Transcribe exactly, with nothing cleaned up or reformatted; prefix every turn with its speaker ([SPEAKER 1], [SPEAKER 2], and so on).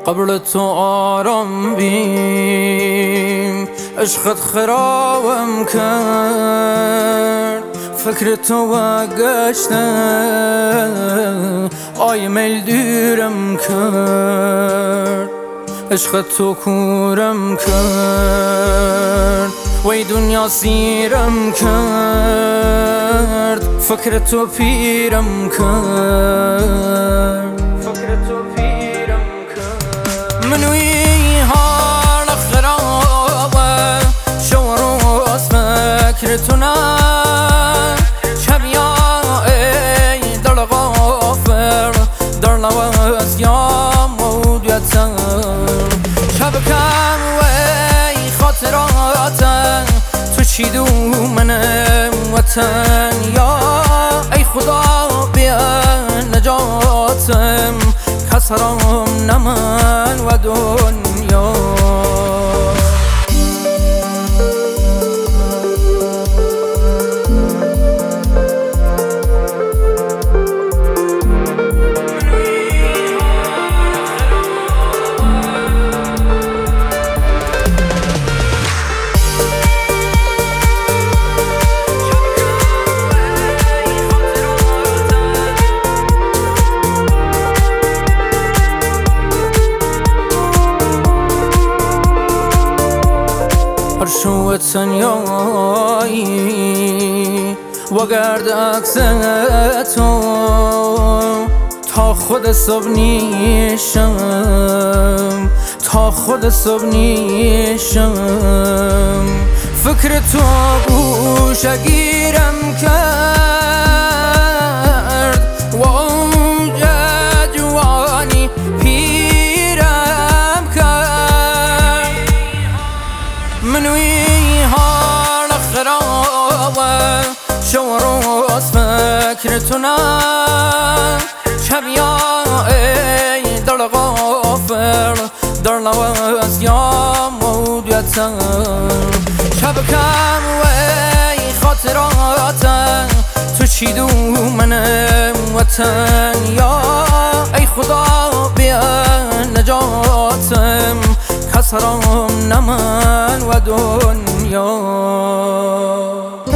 [SPEAKER 1] قبل تو آرام بیم، عشقت خرابم کرد. فکر تو و گشته آی میل دیرم کرد. عشقت تو کورم کرد، وی دنیا سیرم کرد. فکر تو پیرم کرد، فکر تو پیرم کرد. منوی حال خرابه، شو روز فکر تو نه. شب یا ای در غافر، در نواز یا مودیتر. شب کم وی خاطراتن، تو چی دو من وطن. یا ای خدا بیا نجاتم، کسرم نمن و دنیا. شو تنیایی و گرد عکس تو، تا خود صبح نیشم، تا خود صبح نیشم. فکر تو گوشه گیرم کرد، و اوج جوانی پیرم کرد. منوی حال خرابه، شو روز فکر تو نه. شب یا ای در غافر، در نواز یا مودیتر. شب کم وی خاطراتن، تو چی دو من وطن. یا ای خدا بیا نجاتم، کسرم نمن و دنیا.